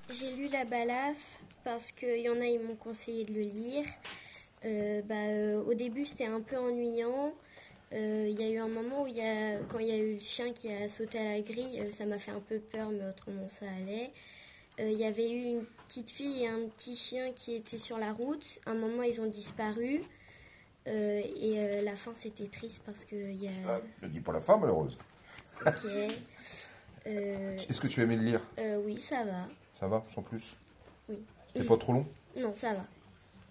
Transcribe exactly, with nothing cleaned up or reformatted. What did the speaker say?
J'ai lu La Balafre parce qu'il y en a, ils m'ont conseillé de le lire. Euh, bah, euh, au début, c'était un peu ennuyant. Il euh, y a eu un moment où, y a, quand il y a eu le chien qui a sauté à la grille, euh, ça m'a fait un peu peur, mais autrement, ça allait. Il euh, y avait eu une petite fille et un petit chien qui étaient sur la route. À un moment, ils ont disparu. Euh, et euh, la fin, c'était triste parce que il y a... Ah, je dis pas la fin, malheureuse. Ok. Euh, Est-ce que tu as aimé le lire? euh, oui, ça va. Ça va, sans plus? Oui. C'était pas trop long? Non, ça va.